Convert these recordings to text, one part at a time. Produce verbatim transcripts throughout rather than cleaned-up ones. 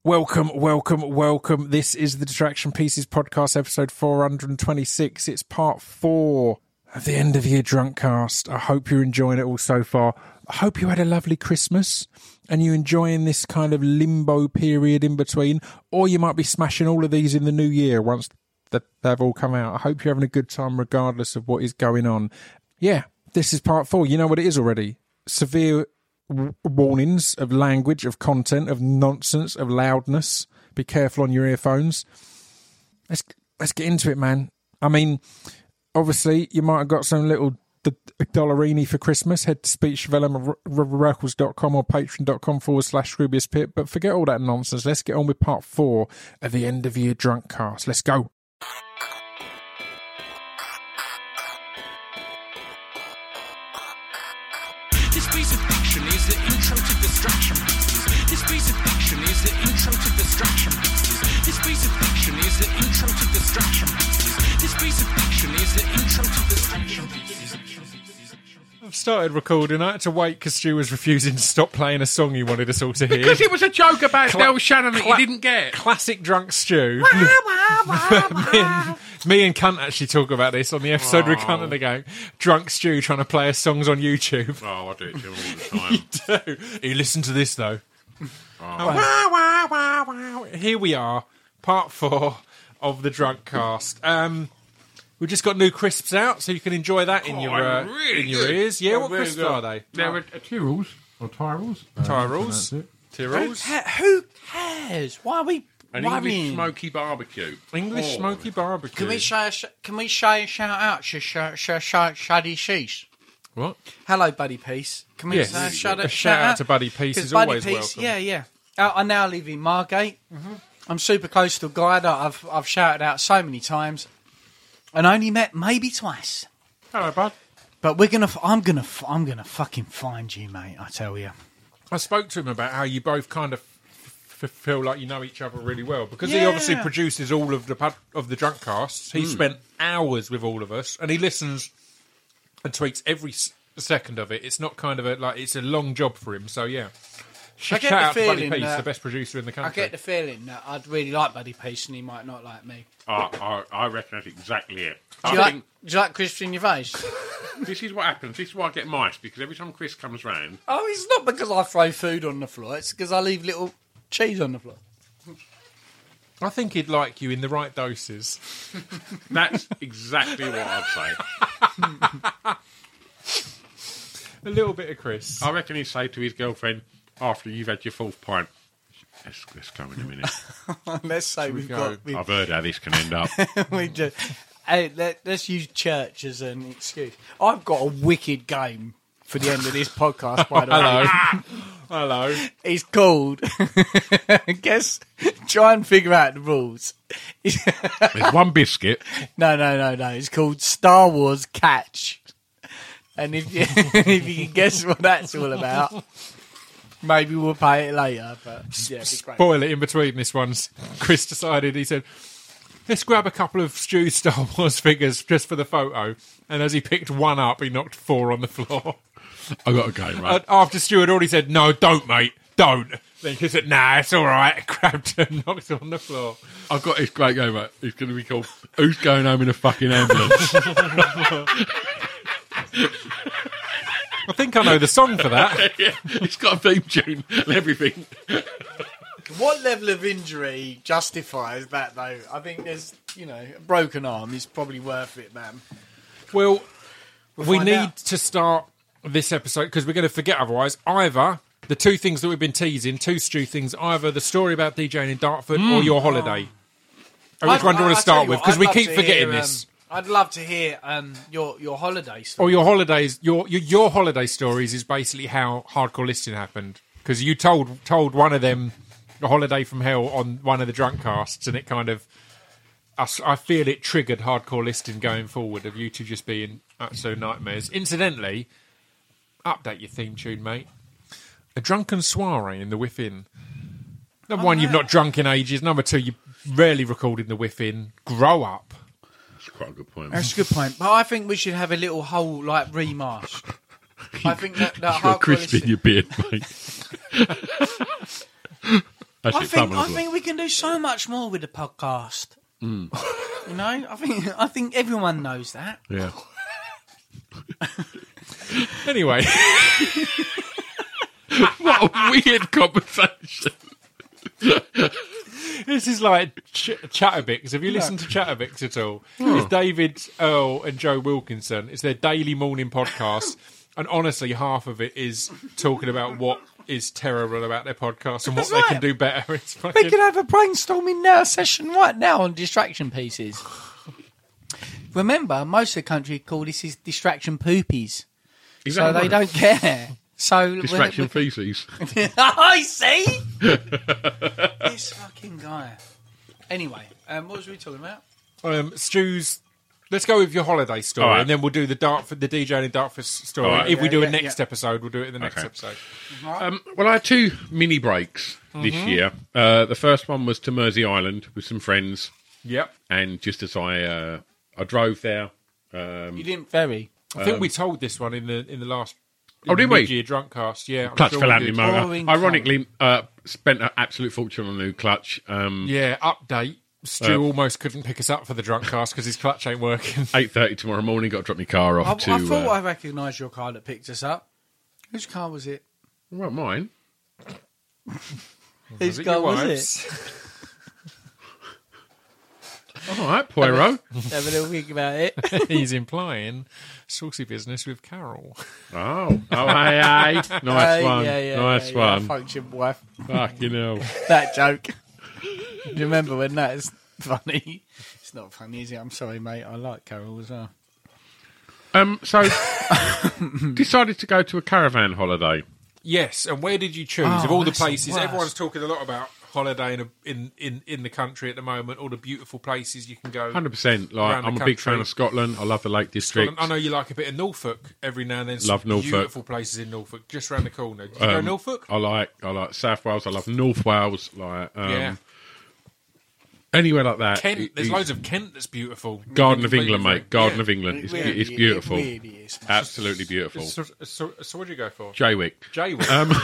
Welcome, welcome, welcome. This is the Detraction Pieces podcast, episode four hundred twenty-six. It's part four of the end of year drunk cast. I hope you're enjoying it all so far. I hope you had a lovely Christmas and you're enjoying this kind of limbo period in between, or you might be smashing all of these in the new year once they've all come out. I hope you're having a good time regardless of what is going on. Yeah, this is part four. You know what it is already. Severe warnings of language, of content, of nonsense, of loudness. Be careful on your earphones. Let's let's get into it, man. I mean, obviously, you might have got some little d- dollarini for Christmas. Head to speech development records dot com or patreon.com forward slash Scroobius Pip. But forget all that nonsense. Let's get on with part four of the end of year drunk cast. Let's go. This piece of fiction is the intro to Detraction Pieces. This piece of fiction is the intro to Detraction Pieces. This piece of fiction is the intro to Detraction Pieces. This piece of fiction is the intro to Detraction Pieces. I've started recording. I had to wait because Stu was refusing to stop playing a song he wanted us all to hear. Because it was a joke about Cla- Del Shannon that cla- you didn't get. Classic drunk Stu. me, and, me and Cunt actually talk about this on the episode with Cunt and the Gang. Drunk Stu trying to play us songs on YouTube. Oh, I do it to him all the time. You do. You listen to this though. Oh. Wow, wow, wow, wow. Here we are, part four of the drunk cast. Um, we've just got new crisps out, so you can enjoy that in Oh, your uh, really in your good. ears. Yeah, Oh, what really crisps good. are they? They're a, a Tyrrells. Or Tyrrells. Uh, Tyrrells. that's it. Tyrrells. Who cares? Why are we An English worrying? smoky barbecue. English Oh. smoky barbecue. Can we say a sh- can we say a shout out to sh- sh- sh- Shaddy Sheesh? What? Hello, Buddy Peace. Can we Yes. say a Really shout, good. out, A shout out to Buddy Peace 'Cause is Buddy always Peace, welcome. Yeah, yeah. Uh, I now live in Margate. Mm-hmm. I'm super close to a guy that I've I've shouted out so many times, and only met maybe twice. Hello, bud. But we're gonna. I'm gonna. I'm gonna fucking find you, mate. I tell you. I spoke to him about how you both kind of f- feel like you know each other really well because he Yeah. obviously produces all of the pub- of the drunk casts. He spent hours with all of us, and he listens and tweets every s- second of it. It's not kind of a like it's a long job for him. So yeah, Sh- I get shout the out to Buddy feeling Peace, that- the best producer in the I country. get the feeling that I'd really like Buddy Peace, and he might not like me. I, I, I reckon that's exactly it. Do I you, like, think do you like crisps in your face? this is what happens. This is why I get mice, because every time Chris comes round, Oh, it's not because I throw food on the floor. It's because I leave little cheese on the floor. I think he'd like you in the right doses. that's exactly what I'd say. A little bit of Chris. I reckon he'd say to his girlfriend, after you've had your fourth pint, let's, let's go in a minute. Let's say we've go? got... We've, I've heard how this can end up. we just, hey, let, let's use church as an excuse. I've got a wicked game for the end of this podcast, by the Hello. way. Hello. It's called... Guess... Try and figure out the rules. There's one biscuit. No, no, no, no. It's called Star Wars Catch. And if you, if you can guess what that's all about, maybe we'll pay it later. But yeah, it'd be great. Spoil it in between this one's. Chris decided, he said, let's grab a couple of Stu's Star Wars figures just for the photo. And as he picked one up, he knocked four on the floor. I got a game, right? And after Stu had already said, no, don't, mate, don't. Then he said, nah, it's all right. Grabbed it and knocked it on the floor. I've got this great game, right? It's going to be called Who's Going Home in a Fucking Ambulance? I think I know the song for that. Yeah, it's got a theme tune and everything. What level of injury justifies that, though? I think there's, you know, a broken arm is probably worth it, man. Well, We'll we find need out. to start this episode because we're going to forget otherwise. Either the two things that we've been teasing, two Stu things, either the story about DJing in Dartford or your holiday. Oh, which I'd- one do you want I'll to start tell you with? what, Because I'd we love keep to forgetting hear, this. Um, I'd love to hear um, your your holiday story. Or your holidays, your, your your holiday stories is basically how Hardcore Listing happened. Because you told told one of them a holiday from hell on one of the drunk casts, and it kind of, I, s- I feel it triggered Hardcore Listing going forward of you two just being absolute nightmares. Incidentally, update your theme tune, mate. A drunken soiree in the Whiff-In. Number Oh, one, you've yeah. not drunk in ages. Number two, you rarely recorded in the Whiff-In. Grow up. That's quite a good point. That's a good point. But I think we should have a little whole like remarsh. I think that, that You're hardcore crisp in listing- your beard, mate. That's I it, think fun, I isn't it? think we can do so much more with the podcast. You know, I think I think everyone knows that. Yeah. Anyway, What a weird conversation. this is like Ch- Chatterbix. Have you listened to Chatterbix at all? It's David Earl and Joe Wilkinson. It's their daily morning podcast. And honestly, half of it is talking about what is terrible about their podcast and what That's they right. can do better. It's We fucking... could have a brainstorming now session right now on distraction pieces. Remember, most of the country call this is distraction poopies, Is so that they right? don't care. So Distraction feces. I see. This fucking guy. Anyway, um, what was we talking about? Um, Stu's... Let's go with your holiday story, All right. and then we'll do the Dartford, the DJing in Dartford story. All right. If we Yeah, do a yeah, next yeah. episode, we'll do it in the next Okay. episode. Um, well, I had two mini breaks this year. Uh, the first one was to Mersey Island with some friends, Yep. and just as I uh, I drove there. Um, You didn't ferry. I think we told this one in the in the last Oh, did we? mid-year drunk cast. Yeah, I'm clutch sure fell we out of did. my motor. Boring Ironically, uh, spent an absolute fortune on a new clutch. Um, Yeah, update. Stu Uh, almost couldn't pick us up for the drunk cast because his clutch ain't working. eight thirty tomorrow morning, got to drop my car off I, to... I thought uh, I recognised your car that picked us up. Whose car was it? well, mine. Whose it car your was wife's? it? All right, Poirot. Have a little think about it. He's implying saucy business with Carol. Oh, oh, hey, hey. Nice Uh, one. yeah, yeah, nice yeah, yeah. one. Function wife. Fucking hell. That joke. Do you remember when that is funny? It's not funny, is it? I'm sorry, mate. I like Carol as well. Um, so, decided to go to a caravan holiday. Yes, and where did you choose? Oh, of all the that's the places, worst. everyone's talking a lot about holiday in, a, in in in the country at the moment. All the beautiful places you can go. one hundred percent. Like, Around the I'm a big fan country. of Scotland. I love the Lake District. I know you like a bit of Norfolk every now and then. Some Love Norfolk. Beautiful places in Norfolk, just round the corner. Did you go Um, Norfolk? I like I like South Wales. I love North Wales. Like um, Yeah. anywhere like that. Kent. It- There's it- loads of Kent that's beautiful. Garden of Completely England, mate. free. Garden Yeah. of England. It's, Really, it's beautiful. It really is. mate. Absolutely beautiful. So, so, so what did you go for? Jaywick. Jaywick. Um,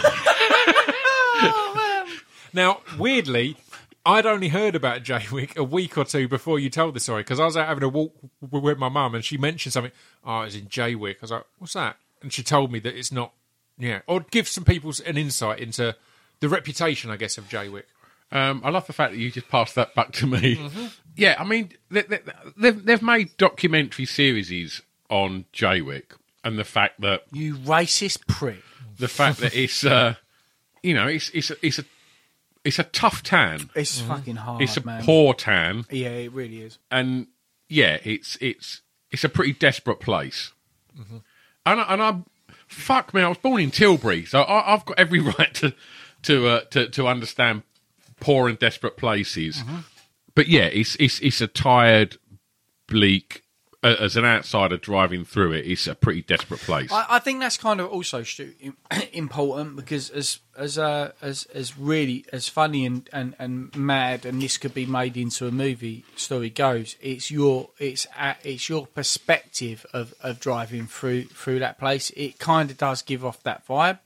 Now, weirdly, I'd only heard about Jaywick a week or two before you told the story because I was out having a walk w- with my mum and she mentioned something. Oh, it's in Jaywick. I was like, what's that? And she told me that it's not. Yeah, or give some people an insight into the reputation, I guess, of Jaywick. Um, I love the fact that you just passed that back to me. Mm-hmm. Yeah, I mean, they, they, they've, they've made documentary series on Jaywick, and the fact that You racist prick. the fact that it's, uh, you know, it's it's a, it's a it's a tough tan, It's fucking hard, it's a man. poor tan, Yeah, it really is. and yeah, it's it's it's a pretty desperate place. And I, and I, fuck me, I was born in Tilbury, so I, I've got every right to to uh, to to understand poor and desperate places. But yeah, it's it's it's a tired, bleak. Uh, as an outsider driving through it, it's a pretty desperate place. I, I think that's kind of also Stu, im- important because as as uh, as as really as funny and, and, and mad and this could be made into a movie story goes, it's your it's uh, it's your perspective of, of driving through through that place. It kind of does give off that vibe,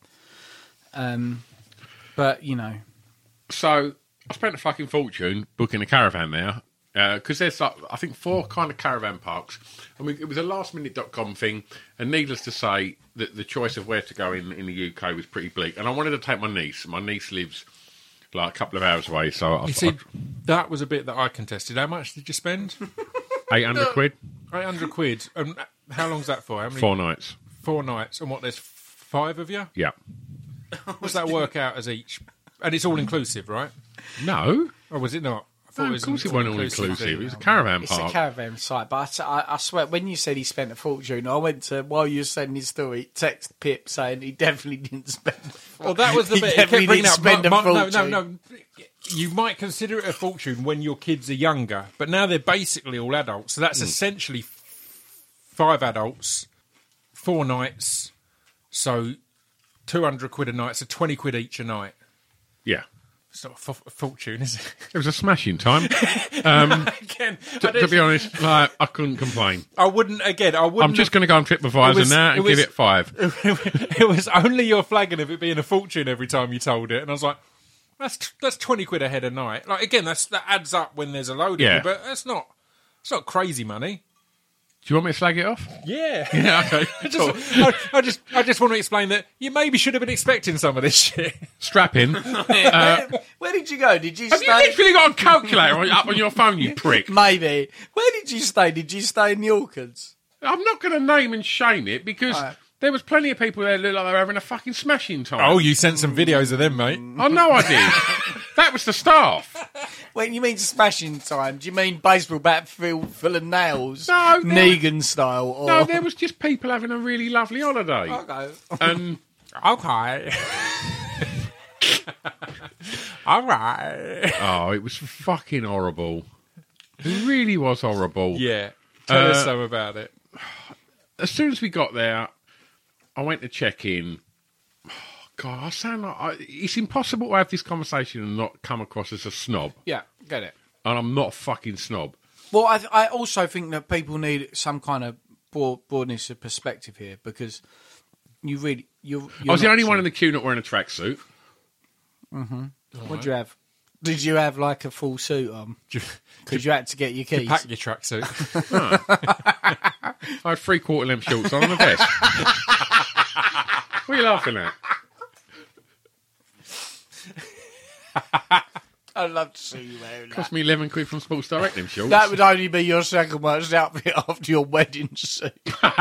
um, but you know, So I spent a fucking fortune booking a caravan there because there's like, I think four kind of caravan parks, and we, it was a last minute dot com thing. And needless to say, that the choice of where to go in in the U K was pretty bleak. And I wanted to take my niece. My niece lives like a couple of hours away, so I, You see, that was a bit that I contested. How much did you spend? eight hundred quid, eight hundred quid. And how long's that for? How many? four nights. Four nights. And what, there's five of you? Yeah. What's that work out as each? And it's all inclusive, right? No, Or was it not? I thought no it of was course an it wasn't all all-inclusive inclusive. thing. It was a caravan it's park. a caravan site. But I, I, I swear, when you said he spent a fortune, I went to while you were sending his story, text Pip saying he definitely didn't spend. A Well, that was the he bit. It definitely kept bringing didn't up. spend a mu- mu- no, fortune. no, no. You might consider it a fortune when your kids are younger, but now they're basically all adults. So that's Hmm. essentially f- five adults, four nights. So two hundred quid a night. So twenty quid each a night. Yeah, It's not a, f- a fortune, is it? it was a smashing time. Again, I, to, to don't- be honest, like, I couldn't complain. I wouldn't. Again, I wouldn't. I'm just have- going to go on TripAdvisor It was- now it and was- give it five. It was only your flagging of it being a fortune every time you told it, and I was like, That's that's twenty quid a head a night. Like again, that's that adds up when there's a load Yeah. of you, but that's not it's not crazy money. Do you want me to slag it off? Yeah. Yeah, okay. I just, I, I just I just want to explain that you maybe should have been expecting some of this shit. Strap in. where, where did you go? Did you Have stay? you literally got a calculator on- up on your phone, you prick? Maybe. Where did you stay? Did you stay in the Orchids? I'm not going to name and shame it because Right. there was plenty of people there that looked like they were having a fucking smashing time. Oh, you sent some videos of them, mate. I know I did. That was the staff. When you mean smashing time, do you mean baseball bat filled full of nails? No, no. Negan style? Or... No, there was just people having a really lovely holiday. Okay. And Okay. All right. oh, it was fucking horrible. It really was horrible. Yeah. Tell Uh, us some about it. As soon as we got there, I went to check in. Oh, God, I sound like I, it's impossible to have this conversation and not come across as a snob. Yeah, get it. And I'm not a fucking snob. Well, I, I also think that people need some kind of broad, broadness of perspective here because you really you're. you're I was the not only so- one in the queue not wearing a tracksuit. What did you have? Did you have like a full suit on? Because you had to get your keys. Pack your tracksuit. I had three quarter length shorts on and a vest. What are you laughing at? I'd love to see you wearing that. Cost me eleven quid from Sports Direct, them shorts. That would only be your second worst outfit after your wedding suit.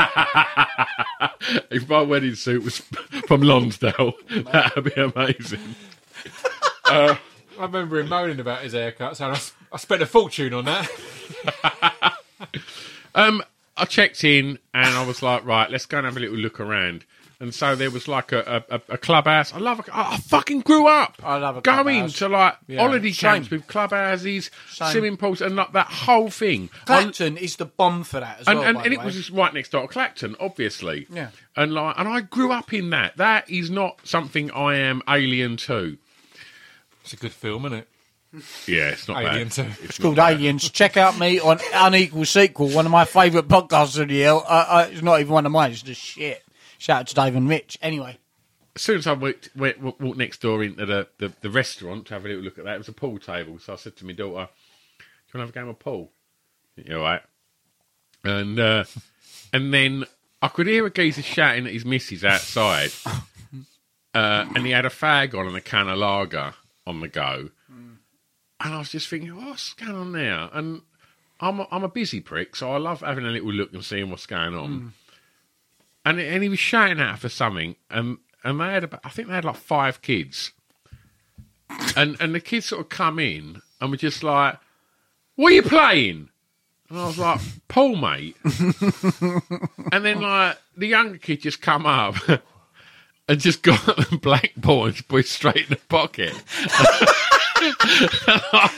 If my wedding suit was from Lonsdale, that would be amazing. I remember him moaning about his haircut, so I, I spent a fortune on that. Um, I checked in and I was like, right, let's go and have a little look around. And so there was like a, a, a clubhouse. I love. A, I fucking grew up. I love a going clubhouse. to like Yeah. holiday Same. camps with clubhouses, Same. swimming pools, and like that whole thing. I- Clacton is the bomb for that as and well. and, by and the it way. was just right next door to Clacton, obviously. Yeah. And like, and I grew up in that. That is not something I am alien to. It's a good film, isn't it? Yeah, it's not Alien bad. too. It's called not bad. Aliens. Check out me on Unequal Sequel, one of my favourite podcasts of the year. Uh, uh, it's not even one of mine, it's just shit. Shout out to Dave and Rich. Anyway. As soon as I walked, went, walked next door into the, the, the restaurant to have a little look at that, it was a pool table. So I said to my daughter, "Do you want to have a game of pool?" Yeah, all right. And uh, and then I could hear a geezer shouting at his missus outside, uh, and he had a fag on and a can of lager on the go. And I was just thinking, what's going on there? And I'm a, I'm a busy prick, so I love having a little look and seeing what's going on. And and he was shouting at her for something, and and they had about, I think they had like five kids, and and the kids sort of come in and were just like, "What are you playing?" And I was like, "Pool, mate." And then like the younger kid just come up and just got the black ball and put it straight in the pocket. And I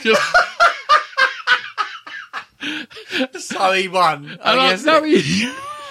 just So he won. And I I, guess no, it- he-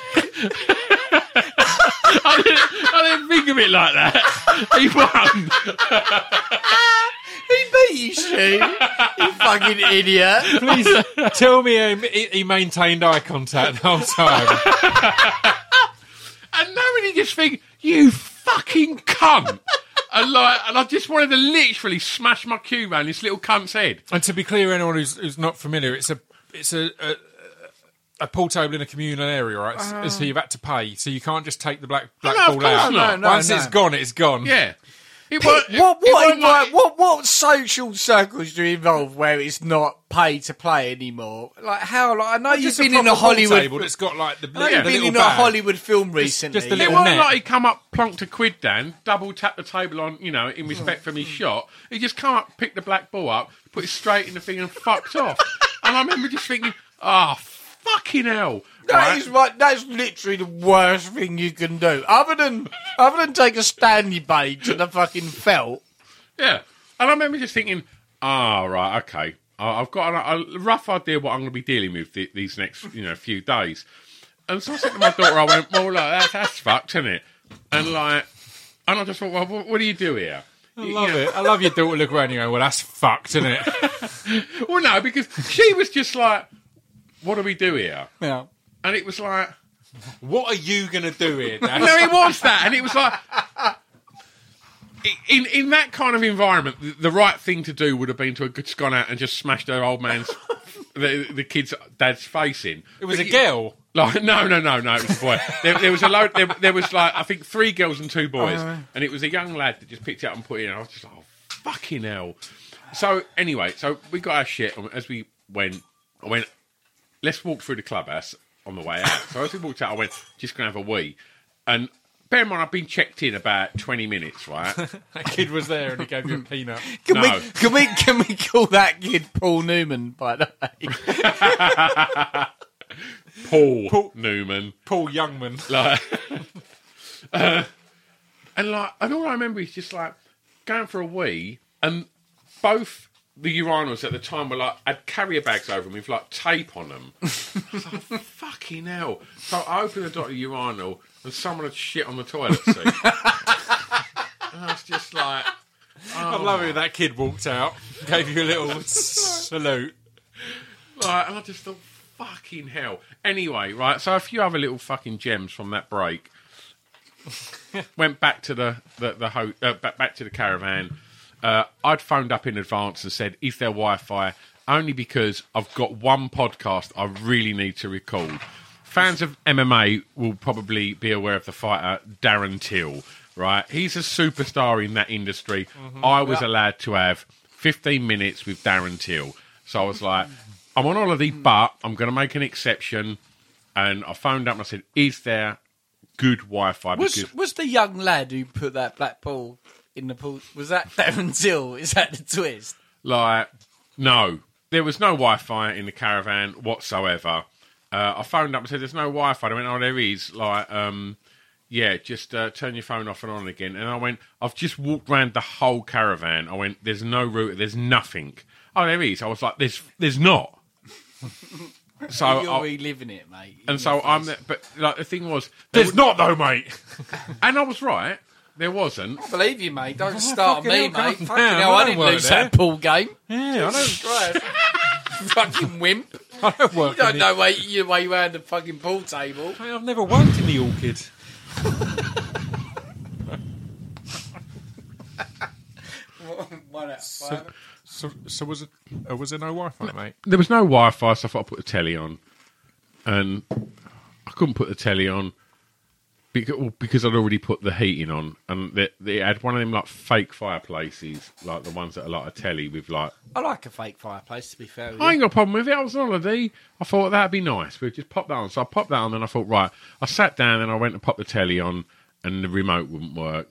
I, didn't, I didn't think of it like that. He won. he beat you, Stu. You fucking idiot. Please tell me he, he maintained eye contact the whole time. And now you just think, you fucking cunt. And like, and I just wanted to literally smash my cue around this little cunt's head. And to be clear, anyone who's, who's not familiar, it's a it's a, a a pool table in a communal area, right? Uh, so you've had to pay, so you can't just take the black black No, of ball course out. not. No, Once no. it's gone, it's gone. Yeah. It was, What it what, wasn't like- what what social circles do you involve where it's not pay to play anymore? Like how? Like I know you've Just a been in a proper pool Hollywood. table that's got like the, I know the you've been little in a bag. Hollywood film recently. just a It little wasn't net. like he come up, plonked a quid down, double tapped the table on, you know, in respect from his shot. He just come up, picked the black ball up, put it straight in the thing and fucked off. And I remember just thinking, oh, fucking hell. That Right? is right. That's literally the worst thing you can do. Other than other than take a Stanley Bay to the fucking felt. Yeah. And I remember just thinking, ah, right, okay. I- I've got a, a rough idea what I'm going to be dealing with th- these next, you know, few days. And so I said to my daughter, I went, well, like, that's, that's fucked, isn't it? And like, and I just thought, well, what, what do you do here? I love it. I love your daughter look around and you go, well, that's fucked, isn't it? Well, no, because she was just like, what do we do here? Yeah. And it was like, What are you going to do here, Dad? no, it was that. And it was like, in in that kind of environment, the, the right thing to do would have been to have just gone out and just smashed her old man's, the, the kid's dad's face in. It was But a you- girl. Like, no, no, no, no, it was a boy. There, there was a load, there, there was like, I think three girls and two boys. And it was a young lad that just picked it up and put it in. I was just like, oh, fucking hell. So, anyway, so we got our shit. And as we went, I went, let's walk through the clubhouse on the way out. So as we walked out, I went, just going to have a wee. And bear in mind, I've been checked in about twenty minutes, right? That kid was there and he gave you a peanut. Can No. we can we can we call that kid Paul Newman? By the way, Paul, Paul- Newman. Paul Youngman. Like, uh, and like, and all I remember is just like going for a wee, and both the urinals at the time were like had carrier bags over them with like tape on them. I was like, fucking hell! So I opened the door of the urinal, and someone had shit on the toilet seat. And I was just like, I love it when that kid walked out, gave you a little salute. like, and I just thought, fucking hell. Anyway, right. So a few other little fucking gems from that break. Went back to the the, the ho- uh, back, back to the caravan. Uh, I'd phoned up in advance and said, "Is there Wi-Fi?" Only because I've got one podcast I really need to record. Fans of M M A will probably be aware of the fighter Darren Till. Right, he's a superstar in that industry. I was allowed to have fifteen minutes with Darren Till, so I was like, "I'm on holiday, but I'm going to make an exception." And I phoned up and I said, "Is there good Wi-Fi?" was Because was the young lad who put that black ball in the pool? Was that Darren Till? Is that the twist? like, no, there was no Wi-Fi in the caravan whatsoever. Uh, I phoned up and said, "There's no Wi-Fi." They went, "Oh, there is." Like, um, yeah, just uh, turn your phone off and on again. And I went, "I've just walked around the whole caravan." I went, "There's no router. There's nothing." "Oh, there is." I was like, "There's, there's not." So, You're I, reliving it, mate. and so I'm, there, but like the thing was, There's not though, mate. and I was right. There wasn't. I believe you, mate. Don't start on fucking me, hell, mate. calm Fucking down. hell, I I don't didn't work lose there. that pool game. Yeah, I don't, Christ. Fucking wimp. I don't work. You don't in know way you way around the fucking pool table. the, I've never worked in the orchid. One out of So, five. so, so was it? Uh, was there no Wi-Fi, mate? There was no Wi-Fi, so I thought I'd put the telly on, and I couldn't put the telly on because, well, because I'd already put the heating on, and they, they had one of them like fake fireplaces, like the ones that are like a telly with like. I like a fake fireplace, to be fair with I you. ain't got a problem with it. I was on holiday. I thought that'd be nice. We'd just pop that on. So I popped that on, and I thought, right. I sat down, and I went and popped the telly on, and the remote wouldn't work.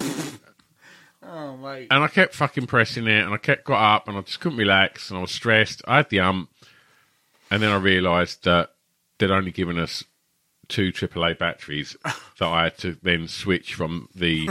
Oh, mate. And I kept fucking pressing it, and I kept got up, and I just couldn't relax, and I was stressed. I had the ump, and then I realised that they'd only given us two triple A batteries, that I had to then switch from the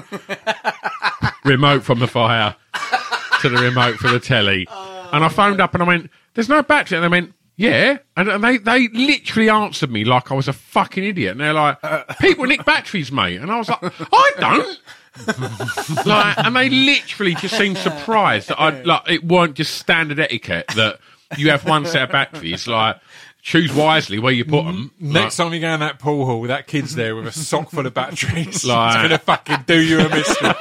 remote from the fire to the remote for the telly. And I phoned up, and I went, "There's no battery," and they went, "Yeah," and, and they they literally answered me like I was a fucking idiot, and they're like, "People nick batteries, mate," and I was like, "I don't." Like, and they literally just seemed surprised that I like it weren't just standard etiquette that you have one set of batteries. Like, choose wisely where you put them. Next time you go in that pool hall, that kid's there with a sock full of batteries. Like- It's gonna fucking do you a mischief.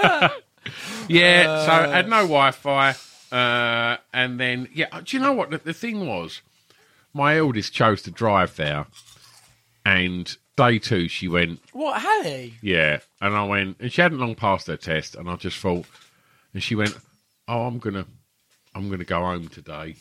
Yeah, so I had no Wi-Fi, uh, and then yeah, do you know what the, the thing was? My eldest chose to drive there, and day two she went, What, had he? yeah, and I went, and she hadn't long passed her test, and I just thought, and she went, "Oh, I'm gonna, I'm gonna go home today."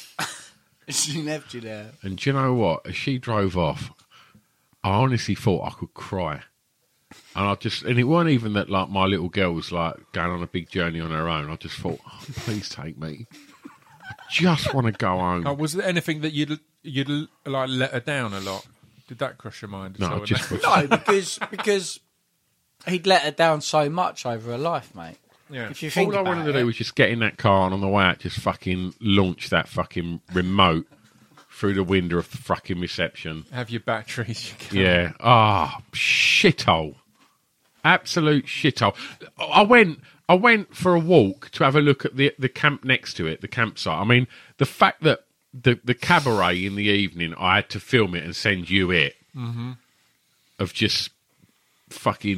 She left you there. And do you know what? As she drove off, I honestly thought I could cry. And I just, and it weren't even that like my little girl was like going on a big journey on her own. I just thought, oh, please take me. I just want to go home. Oh, was there anything that you'd you'd like let her down a lot? Did that cross your mind? No, So- just No, because because he'd let her down so much over her life, mate. yeah. If you think all I about wanted to it. do was just get in that car and on the way out, just fucking launch that fucking remote through the window of the fucking reception. Have your batteries. You can- Yeah. Ah, shithole. Absolute shithole. I went I went for a walk to have a look at the the camp next to it, the campsite. I mean, the fact that the, the cabaret in the evening, I had to film it and send you it, mm-hmm. of just fucking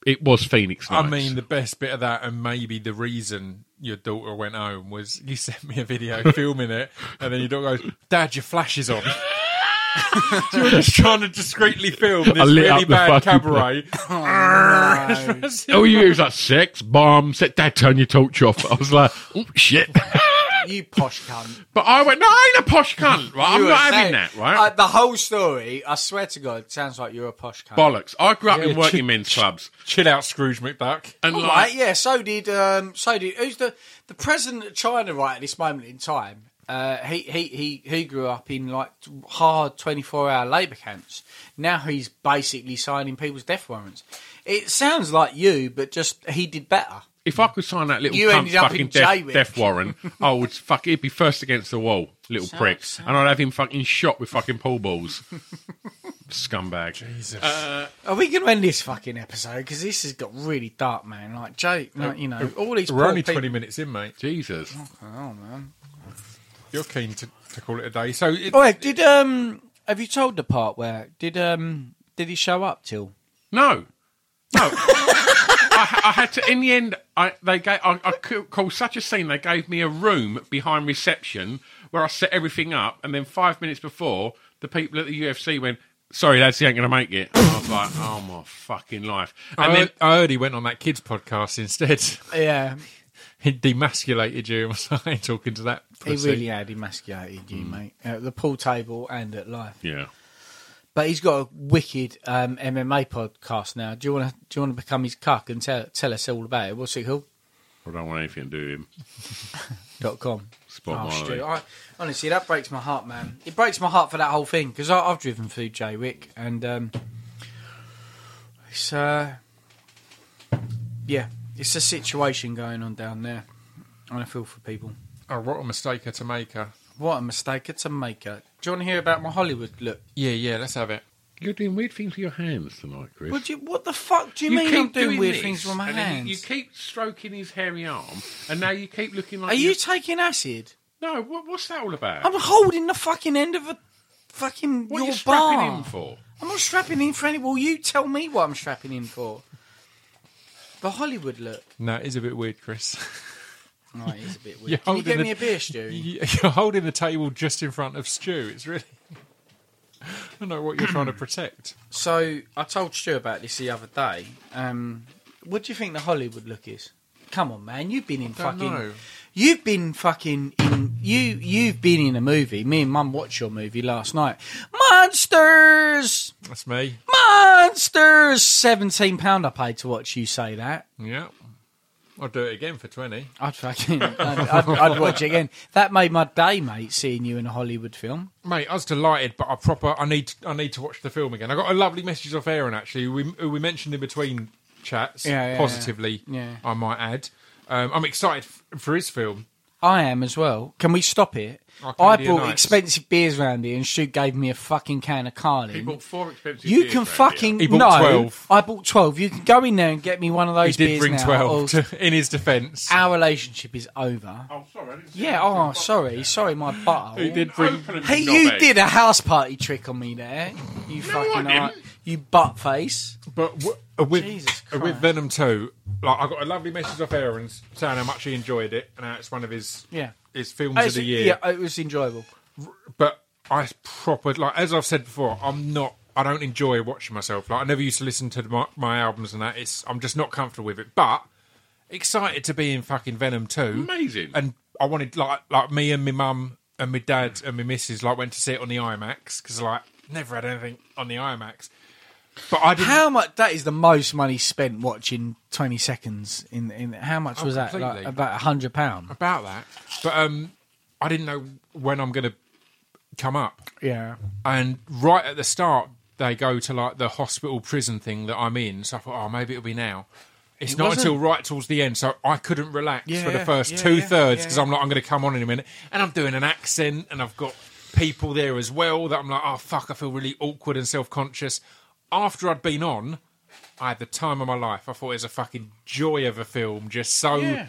it was Phoenix Nights. I mean, the best bit of that, and maybe the reason your daughter went home, was you sent me a video filming it, and then your daughter goes, "Dad, your flash is on." So you were just trying to discreetly film this I lit really up the bad fucking cabaret. Oh, no. Oh, you was like sex, bomb, set Dad, turn your torch off. I was like, oh shit. You posh cunt. But I went, no, I ain't a posh cunt, right? I'm You not were having saying- that, right? Uh, the whole story, I swear to God, sounds like you're a posh cunt. Bollocks. I grew up Yeah, in working ch- men's clubs. Chill out, Scrooge McDuck. And All like, right, yeah, so did, um, so did, who's the, the president of China right at this moment in time? Uh, he, he, he, he grew up in like hard twenty-four hour labour camps. Now he's basically signing people's death warrants. It sounds like you, but just he did better. if I could sign that little You cunt's ended up fucking in death, Jaywick. death warrant, I would fuck. He'd be first against the wall, little So- prick, so- and I'd have him fucking shot with fucking pool balls. Scumbag. Jesus. Are we going to end this fucking episode? Because this has got really dark, man. Like, Jay, like, you know, all these We're poor only people- twenty minutes in, mate. Jesus. Oh, man. You're keen to, to call it a day. So, it, Oh, wait, did, um, have you told the part where, did, um, did he show up till? No. No. I, I had to, in the end, I, they gave, I, I could call such a scene, they gave me a room behind reception where I set everything up, and then five minutes before, the people at the U F C went, sorry, lads, he ain't going to make it. And I was like, oh, my fucking life. I, And then, heard, I heard he went on that kids podcast instead. Yeah. He demasculated you and was like talking to that He pussy. really had emasculated you, mate. At the pool table and at life. yeah. But he's got a wicked um, M M A podcast now. Do you want to? Do you want to become his cuck and tell tell us all about it? What's it called? I don't want anything to do with him. Dot com. Spot Oh, Marley. Stu, I, honestly, that breaks my heart, man. It breaks my heart for that whole thing because I've driven through Jaywick and um, it's uh, yeah, it's a situation going on down there, and I feel for people. Oh, what a mistake to make her. What a mistake to make. Her. Do you want to hear about my Hollywood look? Yeah, yeah, let's have it. You're doing weird things with your hands tonight, Chris. What, do you, what the fuck do you, mean I'm doing weird this, things with my and then hands? You, you keep stroking his hairy arm, and now you keep looking like. Are you you're- taking acid? No, what, what's that all about? I'm holding the fucking end of a fucking what are your you strapping bar. in for? I'm not strapping in for any. Well, you tell me what I'm strapping in for. The Hollywood look. No, it is a bit weird, Chris. Oh, it is a bit You're weird. Can you holding get the- me a beer, Stu? You're holding the table just in front of Stu. It's really... I don't know what you're trying to protect. So I told Stu about this the other day. Um, what do you think the Hollywood look is? Come on, man. You've been in Don't fucking. know. You've been fucking in. You you've been in a movie. Me and Mum watched your movie last night. Monsters. That's me. Monsters! seventeen pounds I paid to watch you say that. Yeah. I'll do it again for twenty. I'd fucking, I'd, I'd, I'd watch it again. That made my day, mate, seeing you in a Hollywood film. Mate, I was delighted, but I proper I need I need to watch the film again. I got a lovely message off Aaron actually, who we, who we mentioned in between chats, Yeah, yeah, positively. yeah. I might add. Um, I'm excited f- for his film. I am as well. Can we stop it? I I can do bought nights. expensive beers round here and Stu gave me a fucking can of Carling. He bought four expensive. You beers can round here. fucking... He bought no, twelve. I bought twelve. You can go in there and get me one of those He did beers bring now, twelve or to, in his defence. Our relationship is over. Oh, sorry. I didn't see Yeah, that. oh, sorry. Sorry, my butthole. He did bring. Open and Hey, knob you it. did a house party trick on me there. You fucking I are- didn't. You butt face. But w- uh, with Jesus uh, with Christ. Venom two, like I got a lovely message off Aaron saying how much he enjoyed it and how it's one of his Yeah. his films It's- of the year. Yeah, it was enjoyable. But I proper like as I've said before, I'm not. I don't enjoy watching myself. Like I never used to listen to my, my albums and that. It's I'm just not comfortable with it. But excited to be in fucking Venom two. Amazing. And I wanted like like me and my mum and my dad and my missus like went to see it on the IMAX because like never had anything on the IMAX. But I didn't. How much? That is the most money spent watching twenty seconds. In in how much Oh, was that? completely. Like, about a hundred pound. about that, but um, I didn't know when I'm going to come up. Yeah. And right at the start, they go to like the hospital prison thing that I'm in. So I thought, oh, maybe it'll be now. It's It not wasn't. until right towards the end, so I couldn't relax Yeah, for the first yeah, two yeah, thirds yeah, because yeah. I'm like, I'm going to come on in a minute, and I'm doing an accent, and I've got people there as well that I'm like, oh fuck, I feel really awkward and self conscious. After I'd been on, I had the time of my life. I thought it was a fucking joy of a film, just so. Yeah.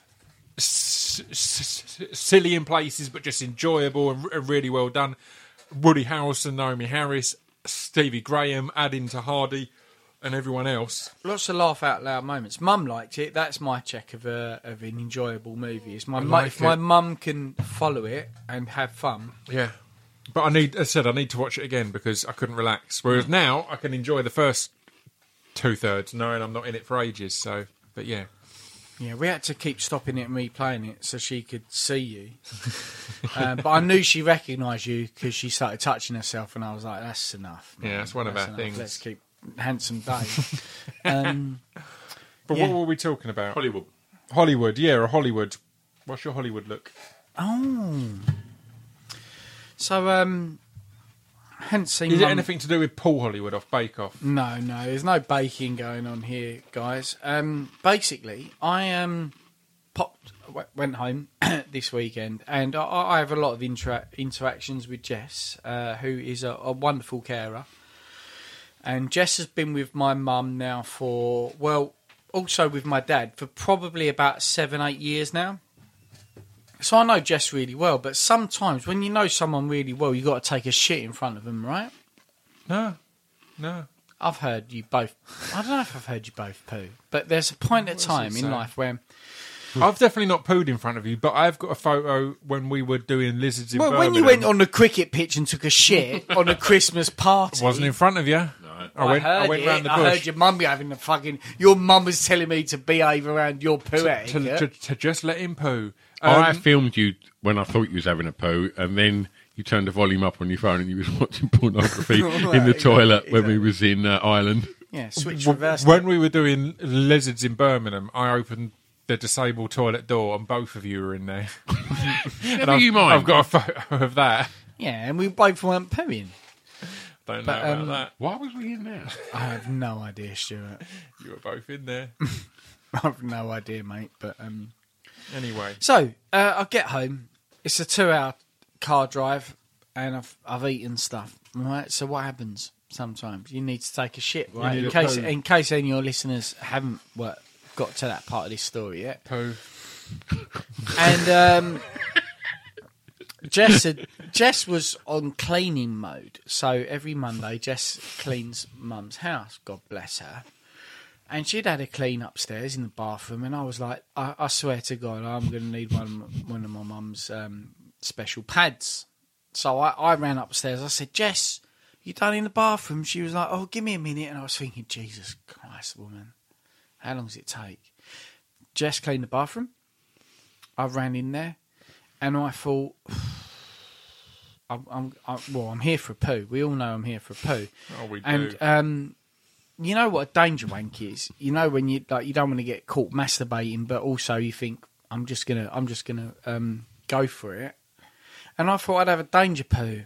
S- s- s- silly in places, but just enjoyable and, r- and really well done. Woody Harrelson, Naomi Harris, Stevie Graham, adding to Hardy, and everyone else. Lots of laugh out loud moments. Mum liked it. That's my check of a of an enjoyable movie. Is my I mu- like if my it. mum can follow it and have fun. Yeah. But I need, as I said, I need to watch it again because I couldn't relax. Whereas now I can enjoy the first two thirds, knowing I'm not in it for ages. So, but yeah, Yeah, we had to keep stopping it and replaying it so she could see you. um, but I knew she recognised you because she started touching herself, and I was like, "That's enough." man. Yeah, that's one of our enough. things. Let's keep handsome Dave. um, but Yeah. what were we talking about? Hollywood. Hollywood, yeah, or Hollywood. What's your Hollywood look? oh, so um, hadn't seen. Is it Mum- anything to do with Paul Hollywood off Bake Off? No, no, there's no baking going on here, guys. Um, basically, I um, popped, w- went home this weekend, and I, I have a lot of intera- interactions with Jess, uh, who is a, a wonderful carer. And Jess has been with my mum now for, well, also with my dad for probably about seven, eight years now. So I know Jess really well, but sometimes when you know someone really well, you got to take a shit in front of them, right? No, no. I've heard you both. I don't know if I've heard you both poo, but there's a point of time it in say? life where, I've definitely not pooed in front of you, but I've got a photo when we were doing Lizards in well, Birmingham. when you went on the cricket pitch and took a shit on a Christmas party. Wasn't in front of you. No. I went, I, heard I went it. round the I bush. heard your mum be having the fucking. Your mum was telling me to behave around your poo to, etiquette. to, to just let him poo. I Um, filmed you when I thought you was having a poo, and then you turned the volume up on your phone and you was watching pornography in the toilet when we was in uh, Ireland. Yeah, switch w- reverse. when we were doing Lizards in Birmingham, I opened the disabled toilet door and both of you were in there. Never I've, you mind. I've got a photo of that. Yeah, and we both weren't pooing. Don't know But, about um, that. Why was we in there? I have no idea, Stuart. You were both in there. I have no idea, mate. But um, Anyway. so uh, I get home. It's a two-hour car drive, and I've I've eaten stuff. Right. So what happens? Sometimes you need to take a shit, right? need In a case poo. in case any of your listeners haven't well, got to that part of this story yet. Poo. And um, Jess had, Jess was on cleaning mode, so every Monday Jess cleans Mum's house. God bless her. And she'd had a clean upstairs in the bathroom, and I was like, I, I swear to God, I'm going to need one of my, one of my mum's um, special pads. So I, I ran upstairs. I said, Jess, you done in the bathroom? She was like, oh, give me a minute. And I was thinking, Jesus Christ, woman, how long does it take? Jess cleaned the bathroom. I ran in there, and I thought, I'm, I'm, I'm, well, I'm here for a poo. We all know I'm here for a poo. Oh, we do. And um, you know what a danger wank is? You know when you like you don't want to get caught masturbating, but also you think I'm just gonna, I'm just gonna um, go for it. And I thought I'd have a danger poo.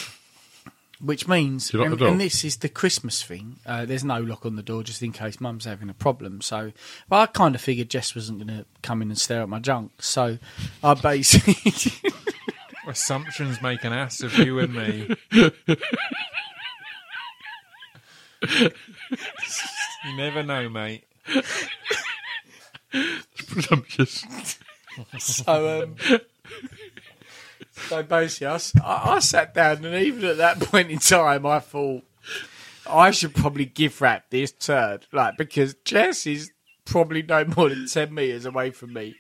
Which means, Did you lock and, the door? and this is the Christmas thing, uh, there's no lock on the door just in case Mum's having a problem. So, but I kind of figured Jess wasn't going to come in and stare at my junk. So I basically... Assumptions make an ass of you and me. You never know, mate. Presumptuous. So, um, so basically, I, s- I- I sat down, and even at that point in time, I thought I should probably gift wrap this turd, like because Jess is probably no more than ten meters away from me.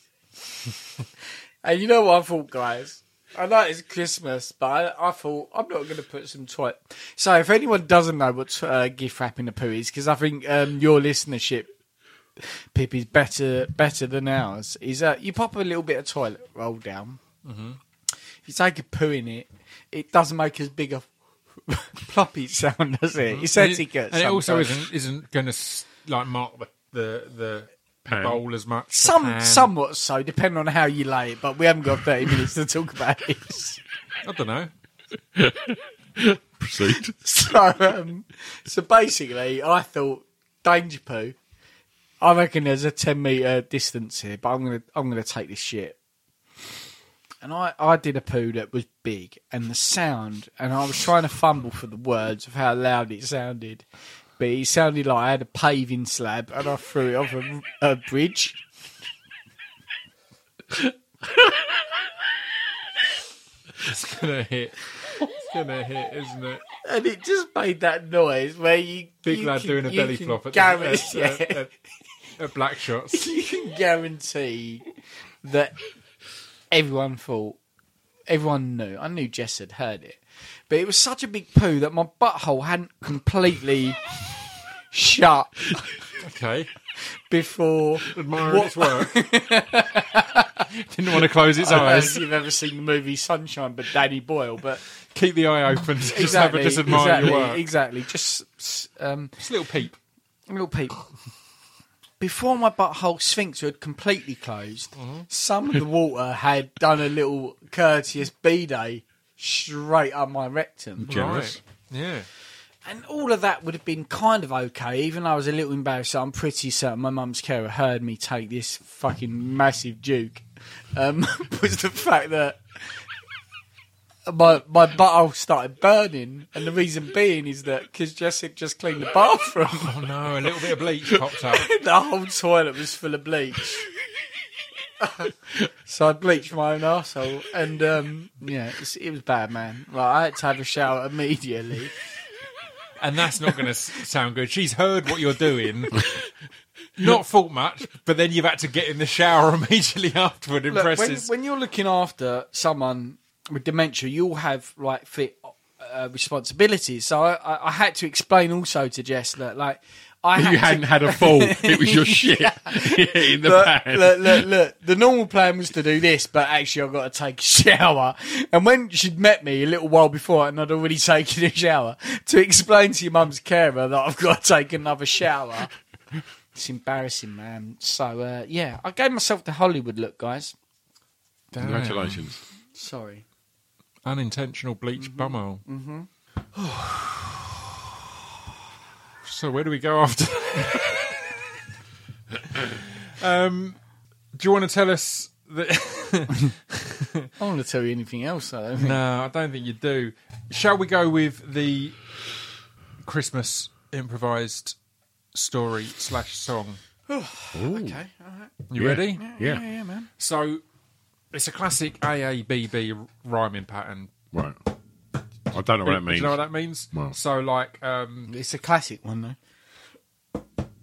And you know what I thought, guys? I know it's Christmas, but I, I thought I'm not going to put some toilet. So if anyone doesn't know what uh, gift wrapping a poo is, because I think um, your listenership, Pip, is better better than ours, is uh, you pop a little bit of toilet roll down. Mm-hmm. If you take a poo in it, it doesn't make as big a ploppy sound, does it? It's And it, etiquette. and it also sometimes. isn't isn't going to like mark the the, the Pan. bowl as much. the Some, pan. somewhat so, depending on how you lay it. But we haven't got thirty minutes to talk about this. I don't know. Proceed. So, um, so basically, I thought danger poo. I reckon there's a ten meter distance here, but I'm gonna I'm gonna take this shit. And I, I did a poo that was big, and the sound, and I was trying to fumble for the words of how loud it sounded, but it sounded like I had a paving slab and I threw it off a, a bridge. It's gonna hit. It's gonna hit, isn't it? And it just made that noise where you Big you lad can- doing a you belly can flop at, guarantee, the, at, at, at, at Black Shots. you can guarantee that everyone thought, everyone knew. I knew Jess had heard it, but it was such a big poo that my butthole hadn't completely shut Okay. before. Admiring its work. Didn't want to close its I don't know eyes. if you've ever seen the movie Sunshine, but Danny Boyle, but Keep the eye open. Just have exactly, a just admire exactly, your work. exactly. Just um, Just a little peep. a little peep. Before my butthole sphincter had completely closed, Mm-hmm. some of the water had done a little courteous B-day straight up my rectum. Generous. Right. Yeah. And all of that would have been kind of okay, even though I was a little embarrassed. So I'm pretty certain my mum's carer heard me take this fucking massive duke. Um, was the fact that my my butthole started burning, and the reason being is that because Jess had just cleaned the bathroom, Oh no, a little bit of bleach popped up. the whole toilet was full of bleach. So I bleached my own arsehole, and um, yeah, it was, it was bad, man. Like, I had to have a shower immediately. And that's not going to sound good. She's heard what you're doing. Not thought much, but then you've had to get in the shower immediately afterward. Look, when, Impresses. when you're looking after someone with dementia, you'll have like fit uh, responsibilities. So I, I, I had to explain also to Jess that like I had You to- hadn't had a fall. It was your shit in the Look, pan. look, look, look. The normal plan was to do this, but actually I've got to take a shower. And when she'd met me a little while before and I'd already taken a shower, to explain to your mum's carer that I've got to take another shower, it's embarrassing, man. So, uh, yeah, I gave myself the Hollywood look, guys. Damn. Congratulations. Sorry. Unintentional bleach bumhole. Mm-hmm. So where do we go after that? um, do you want to tell us that... I don't want to tell you anything else, though. No, I don't think you do. Shall we go with the Christmas improvised story slash song? Okay, all right. You Yeah. ready? Yeah, Yeah. yeah, yeah, man. So it's a classic A A B B rhyming pattern. Right. I don't know what that Do means. you know what that means? Well. So like, um, It's a classic one, though.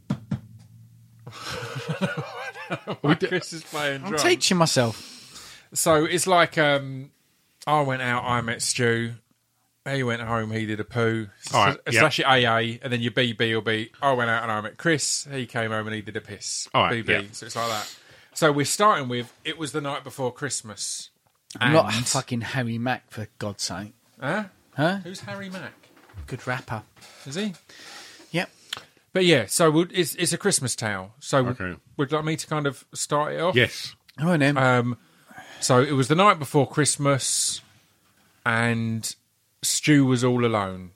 Chris is playing I'm drums. teaching myself. So it's like, um, I went out, I met Stu. He went home, he did a poo. All right, S- yep. Slash your A A, and then your B B will be, I went out and I met Chris. He came home and he did a piss. All right, B B. yep. So it's like that. So we're starting with, it was the night before Christmas. I'm not And- fucking Harry Mack, for God's sake. Huh? Huh? Who's Harry Mack? Good rapper. Is he? Yep. But yeah, so we'll, it's, it's a Christmas tale. So Okay. would you like me to kind of start it off? Yes. All right, then. Um, so it was the night before Christmas, and Stu was all alone.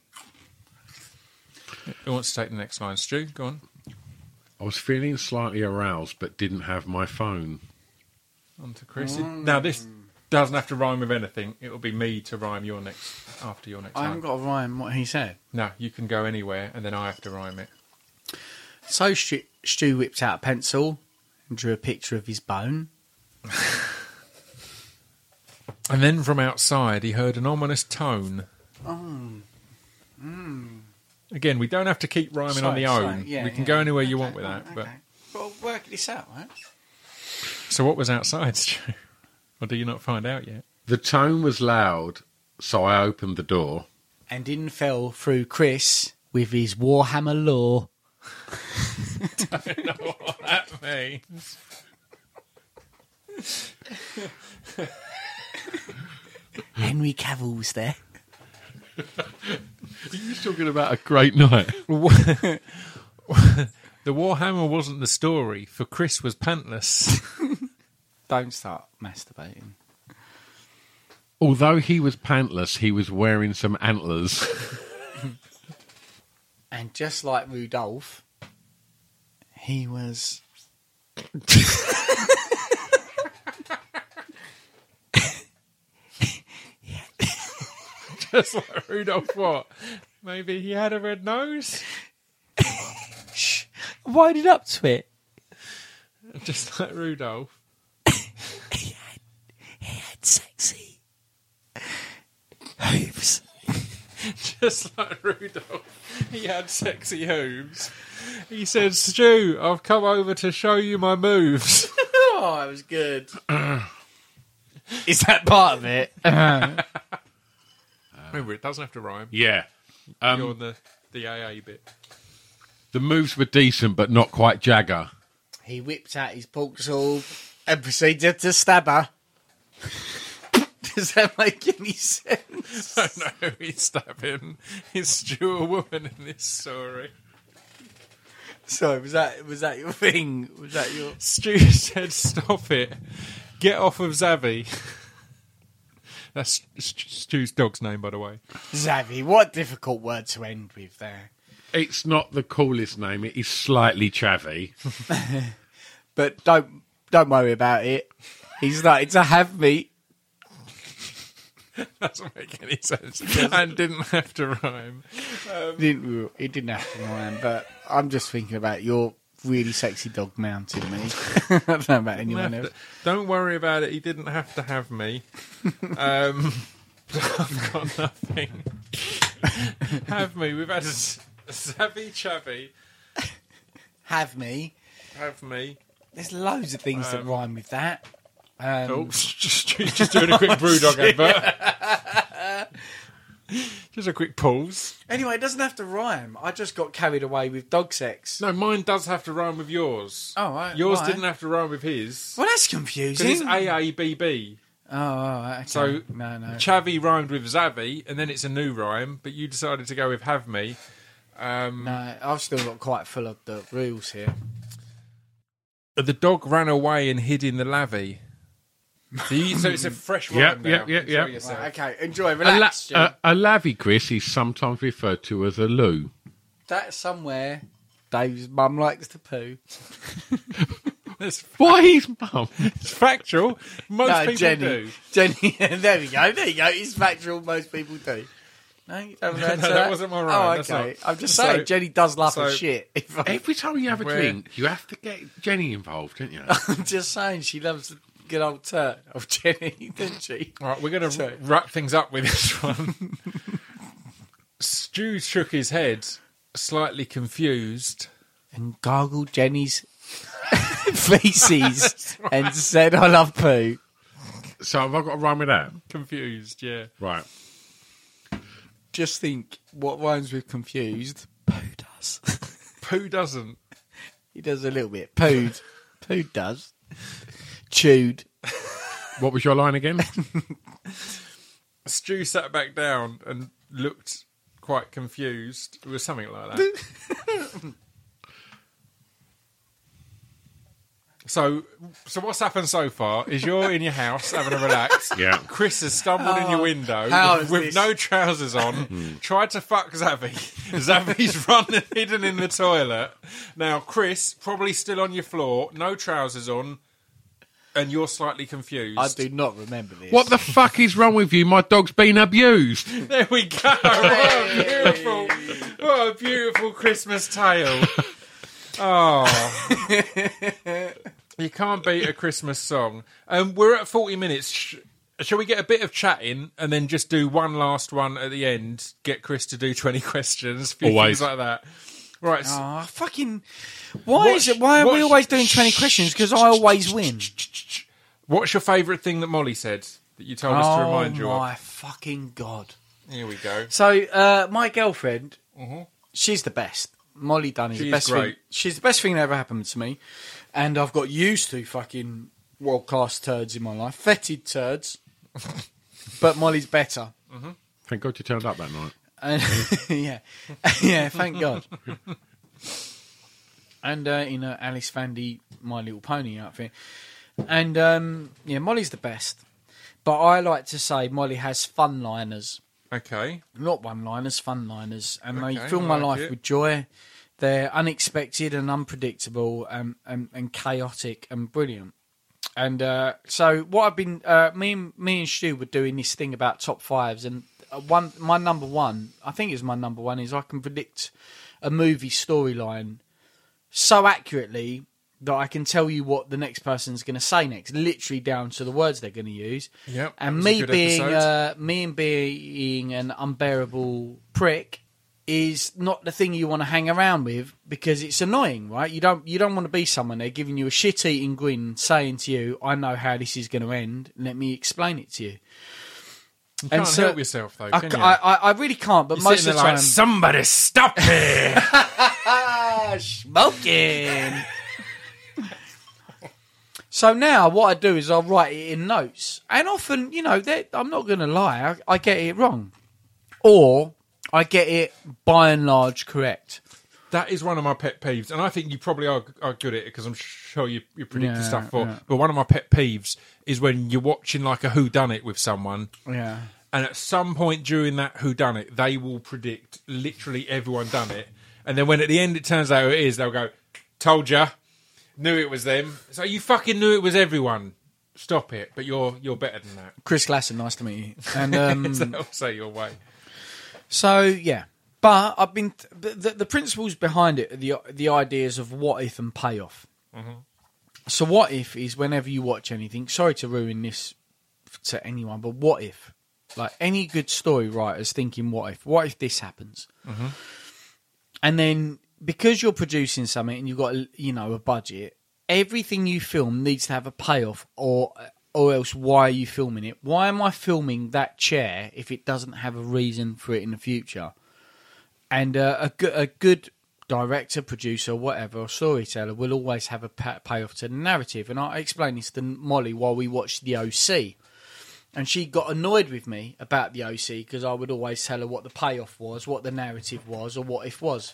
Who wants to take the next line? Stu, go on. I was feeling slightly aroused, but didn't have my phone. On to Chris. Now this doesn't have to rhyme with anything. It will be me to rhyme your next after your next I line. haven't got to rhyme what he said. No, you can go anywhere, and then I have to rhyme it. So Stu, Stu whipped out a pencil and drew a picture of his bone. And then from outside, he heard an ominous tone. Oh. Again, we don't have to keep rhyming on the Sorry, own. sorry. Yeah, we can yeah. go anywhere you Okay, want with that. right, But okay. Well, work this out, right? so, what was outside, Stu? Or do you not find out yet? The tone was loud, so I opened the door. And in fell through Chris with his Warhammer law. I don't know what that means. Henry Cavill's there. You're talking about a great night. The Warhammer wasn't the story, for Chris was pantless. Don't start masturbating. Although he was pantless, he was wearing some antlers. And just like Rudolph, he was... Just like Rudolph what? Maybe he had a red nose? Shh, winding up to it. Just like Rudolph. He had, he had sexy hooves. Just like Rudolph, he had sexy hooves. He said, Stu, I've come over to show you my moves. Oh, it was good. Is that part of it? Remember, it doesn't have to rhyme. Yeah. You're Um, on the, the A A bit. the moves were decent, but not quite Jagger. He whipped out his pork sword and proceeded to stab her. Does that make any sense? I don't know who he's stabbing. Is Stu a woman in this story? Sorry, was that was that your thing? Was that your? Stu said, stop it. Get off of Zavi. That's St- Stu's dog's name, by the way. Zavi, what a difficult word to end with there. It's not the coolest name. It is slightly chavvy. But don't don't worry about it. He's like to have me. Doesn't make any sense. And didn't have to rhyme. Didn't it didn't have to rhyme, but I'm just thinking about your really sexy dog mounting me. I don't know about anyone else. Don't worry about it. He didn't have to have me. Um, I've got nothing. Have me. We've had a s- Savvy Chavvy. Have me. Have me. There's loads of things that rhyme with that. Um, Oh, just, just doing a quick Brewdog advert. Just a quick pause. Anyway, it doesn't have to rhyme. I just got carried away with dog sex. No, mine does have to rhyme with yours. Oh, right. Yours right. didn't have to rhyme with his. Well, that's Because confusing. it's A A B B. Oh, all right. Okay. So no, no. Chavvy rhymed with Zavi, and then it's a new rhyme, but you decided to go with Have Me. Um, No, I've still got quite full of the rules here. The dog ran away and hid in the lavvy. So, you, so it's a fresh Yeah, rhyme now. yeah, yeah, Enjoy yeah. yourself. Right, okay, enjoy, A, la- relax. Stu. a, a lavvy, Chris, is sometimes referred to as a loo. That's somewhere Dave's mum likes to poo. It's, Why his mum? it's factual. Most No, people Jenny. do. Jenny, there we go. There you go. It's factual. Most people do. No, you haven't heard No, to that wasn't my rhyme, Oh, that's okay. not- I'm just so- saying, Jenny does love her so- shit. If I, Every time you have a Where- drink, you have to get Jenny involved, don't you? I'm just saying, she loves the good old turn of Jenny, doesn't she? All right, we're going to Sorry. wrap things up with this one. Stu shook his head, slightly confused. And gargled Jenny's feces and said, "I love poo." So have I got to rhyme with that? Confused, yeah. Right. Just think, what rhymes with confused? Poo does. Pooh doesn't. He does a little bit. Pooed. Pooed does. Chewed. What was your line again? Stu sat back down and looked quite confused. It was something like that. So, so what's happened so far is you're in your house having a relax. Yeah. Chris has stumbled in your window how with, is with this? no trousers on, tried to fuck Zavi. Zavi's run and hidden in the toilet. Now, Chris, probably still on your floor, no trousers on, and you're slightly confused. I do not remember this. What the fuck is wrong with you? My dog's been abused. There we go. What a beautiful, what a beautiful Christmas tale. Oh, you can't beat a Christmas song. Um, we're at forty minutes. Sh- shall we get a bit of chatting and then just do one last one at the end? Get Chris to do twenty questions, few Always. things like that. Right. s- Oh, fucking. Why Watch- is it? Why are we watch- always doing twenty questions? Because I always win. What's your favourite thing that Molly said that you told us to remind you Oh of? my fucking god! Here we go. So, uh, my girlfriend, she's the best. Molly Dunn is She the is best great. thing. She's the best thing that ever happened to me, and I've got used to fucking world class turds in my life, fetid turds. But Molly's better. Thank God you turned up that night. And yeah, yeah, thank God. And uh, in a Alice Vandy My Little Pony outfit, and um, yeah, Molly's the best. But I like to say Molly has fun liners, Okay. not one liners, fun liners, and they Okay, fill I my like life it. with joy. They're unexpected and unpredictable, and and, and chaotic and brilliant. And uh, so, what I've been, uh, me and me and Stu were doing this thing about top fives, and uh, one, my number one, I think it's my number one, is I can predict a movie storyline so accurately that I can tell you what the next person's going to say next, literally down to the words they're going to use. Yep, that and was a me good being episode. uh, me and being an unbearable prick is not the thing you want to hang around with because it's annoying, right? You don't you don't want to be someone there giving you a shit-eating grin, saying to you, "I know how this is going to end. Let me explain it to you." You and can't so- help yourself, though, I, can ca- you? I, I, I really can't, but You're most sitting of the there time, like, somebody stop me! smoking. So now what I do is I write it in notes, and often, you know, they- I'm not going to lie, I, I get it wrong, or I get it by and large correct. That is one of my pet peeves, and I think you probably are, are good at it because I'm sure you, you predicted Yeah, stuff for. yeah. But one of my pet peeves is when you're watching like a whodunit with someone, Yeah. and at some point during that whodunit, they will predict literally everyone done it, and then when at the end it turns out who it is, they'll go, "Told ya, knew it was them." So you fucking knew it was everyone. Stop it! But you're you're better than that. Chris Glasson, nice to meet you. And um, So I'll say your way. so yeah, but I've been but the, the principles behind it are the the ideas of what if and payoff. So what if is whenever you watch anything. Sorry to ruin this to anyone, but what if, like any good story writer's thinking, what if? What if this happens? And then because you're producing something and you've got you know a budget, everything you film needs to have a payoff, or or else why are you filming it? Why am I filming that chair if it doesn't have a reason for it in the future? And uh, a good a good director, producer, whatever, or storyteller will always have a pa- payoff to the narrative. And I explained this to Molly while we watched The O C. And she got annoyed with me about The O C because I would always tell her what the payoff was, what the narrative was, or what if was.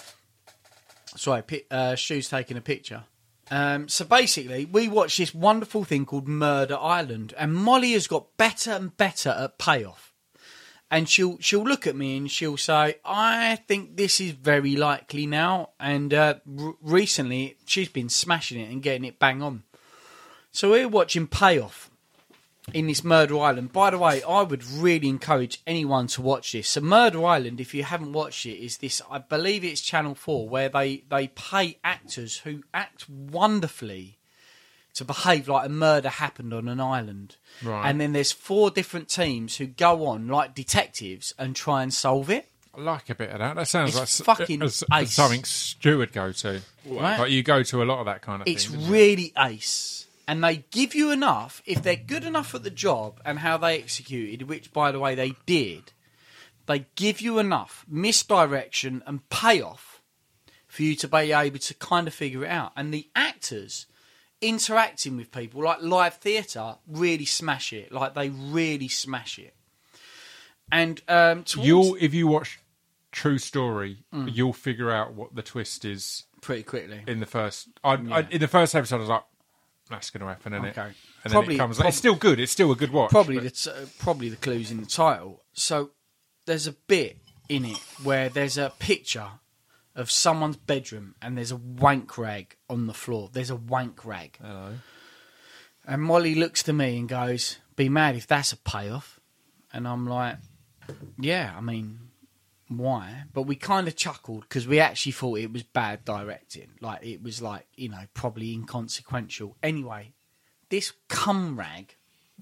Sorry, pi- uh, Stu's taking a picture. Um, so basically, we watched this wonderful thing called Murder Island, and Molly has got better and better at payoff. And she'll she'll look at me and she'll say, "I think this is very likely now." And uh, r- recently, she's been smashing it and getting it bang on. So we're watching payoff in this Murder Island. By the way, I would really encourage anyone to watch this. So Murder Island, if you haven't watched it, is this, I believe it's Channel four, where they, they pay actors who act wonderfully to behave like a murder happened on an island. Right. And then there's four different teams who go on, like detectives, and try and solve it. I like a bit of that. That sounds It's like s- fucking as, ace. as something Stu would go to. Right. Like you go to a lot of that kind of It's thing. don't you? really ace. And they give you enough, if they're good enough at the job and how they executed, which, by the way, they did, they give you enough misdirection and payoff for you to be able to kind of figure it out. And the actors interacting with people, like live theatre, really smash it. Like, they really smash it. And um, towards- You'll if you watch True Story, Mm. you'll figure out what the twist is pretty quickly. in the first. I, I, in the first episode, I was like, "That's going to happen," isn't it? Okay. And then Probably- it comes. prob- it's still good. It's still a good watch. Probably but- the t- uh, probably the clues in the title. So there's a bit in it where there's a picture of someone's bedroom and there's a wank rag on the floor. There's a wank rag. Hello. And Molly looks to me and goes, "Be mad if that's a payoff." And I'm like, "Yeah, I mean, why?" But we kind of chuckled because we actually thought it was bad directing. Like, it was like, you know, probably inconsequential. Anyway, this cum rag